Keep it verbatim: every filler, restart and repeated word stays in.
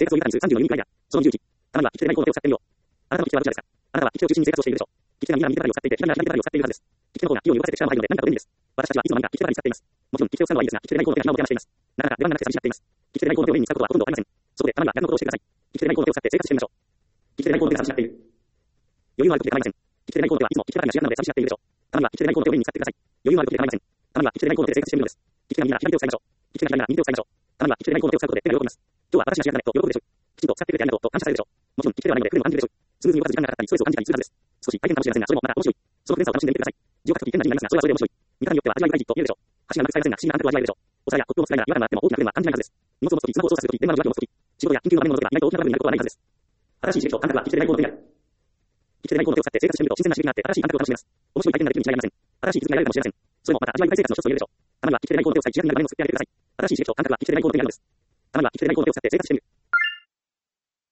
生活を豊かにするさんじゅうのユニークアイデア。そのにじゅういち。たまには、生きていないコードを使ってみよう。あなたの生きてはどちらですか？あなたは生きてを中心に生活をしているでしょう。生きてはみんな右肩を使っていて、左なら左肩を使っているはずです。生きての方が気を動かせて力も入るので何かと便利です。私たちはいつも何か生きてばかり使っています。もちろん生きてを使うのはいいですが、生きてないコードで暇を手放しています。なかなか出番がなくて寂しがっています。生きてないコードをメインに使うことはほとんどありません。そこで、たまには逆のことをしてください。生きてないコードを使って生活してみましょう。生きてないコードで寂しがっている。余裕のある時で構いません。生きてないコードではいつも生きてばかりが主役なので寂しがっているでしょう。たまには生きてないコードをメインに使ってください。余裕のある時で構いません。たまには生きてないコードで生活してみるのです。生きてないなら左手を使いましょう。生きてないなら右手を使いましょう。たまには生きてないコードを使うことで手が喜びます。今日は私の主役だねと喜ぶでしょう。きちんと使ってくれてありがとうと感謝されるでしょう。もちろん生きてはないので不便を感じるでしょう。スムーズに動かす時間がかかったりストレスを感じたりするはずです。少し大変かもしれませんが、それもまだ面白い。その不便さを楽しんでみてください。字を書くとき変な字になりますが、それはそれで面白い。見方によっては味わい深い字と見えるでしょう。箸がなく使えませんが、不思議な感覚を味わえるでしょう。お皿やコップを使いながら違和感があっても大きな不便は感じないはずです。荷物を持つとき、スマホを操作するとき、電話の受話器を持つとき、仕事や緊急の場面の時は意外と大きな場面になることはないはずです。新しい刺激と感覚は生きていないコードである。生きていないコードを使って生活してみると新鮮な刺激があって新しい感覚を楽しめます。面白い体験ができるに違いありません。新しい気づきが得られるかもしれません。それもまた味わい深い生活の一つと言えるでしょう。たまには生きていないコードを使い主役になる場面を作ってあげてください。新しい刺激と感覚は生きていないコードであるのです。たまには生きていないコードを使って生活してみる。